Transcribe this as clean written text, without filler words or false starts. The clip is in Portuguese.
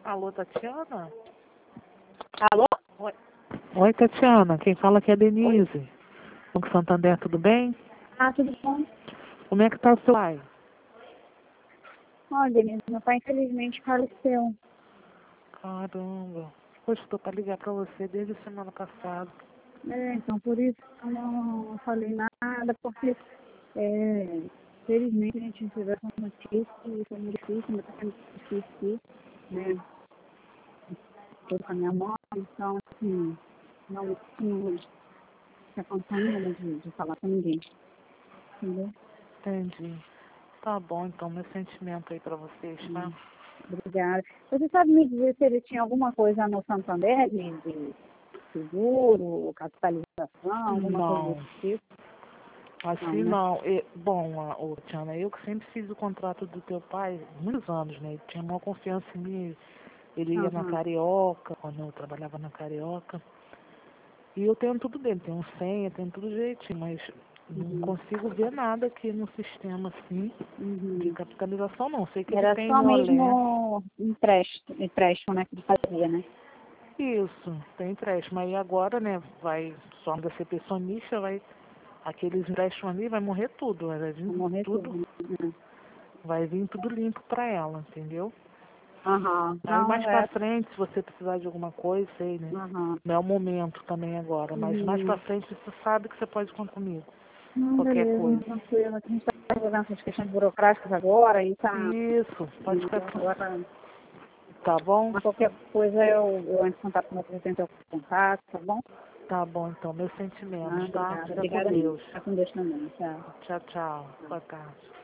Alô, Tatiana? Alô? Oi, Tatiana. Quem fala aqui é a Denise. Banco Santander, tudo bem? Ah, tudo bom? Como é que tá o seu pai? Olha, Denise, meu pai infelizmente faleceu. Caramba. Poxa, estou para ligar para você desde a semana passada. Então por isso eu não falei nada, porque felizmente a gente recebeu essa notícia e foi muito difícil, ainda está sendo difícil, né? Estou com a minha mãe, então assim, não tinha condição nenhuma de falar com ninguém, entendeu? Entendi. Tá bom, então, meu sentimento aí para vocês, tá? Obrigada. Você sabe me dizer se ele tinha alguma coisa no Santander de seguro, capitalização, alguma coisa Não, desse tipo? assim Né? não. Bom, Tatiana, eu que sempre fiz o contrato do teu pai, muitos anos, né? Ele tinha maior confiança em mim. Ele ia na Aham. Carioca, quando eu trabalhava na Carioca. E eu tenho tudo dele, tenho senha, tenho tudo direitinho, mas não Uhum. consigo ver nada aqui no sistema assim de Uhum. capitalização não. Sei que ele Era tem só no Olé. mesmo empréstimo, né, que ele fazia, né? Isso, tem empréstimo. Aí agora, né, vai, só da ser pensionista, vai, aqueles empréstimos ali, vai morrer tudo, vai vir Pra morrer tudo, tudo, né? vai vir tudo limpo pra ela, entendeu? Aham. Aí mais Não, pra frente, se você precisar de alguma coisa, sei, né? Aham. Não é o momento também agora, mas mais pra Uhum. frente você sabe que você pode contar comigo. Não, Qualquer beleza, coisa. tranquilo. A gente está resolvendo essas questões burocráticas agora e tá. Isso, pode ficar. Então, agora, Tá bom? mas qualquer coisa eu entro em contato com você, tento o contato, tá bom? Tá bom, então, meus Ah, sentimentos, tá? obrigada. Fica com Obrigada mesmo. Deus. Fica com Deus também. Tchau. Tchau, tchau. Boa tarde.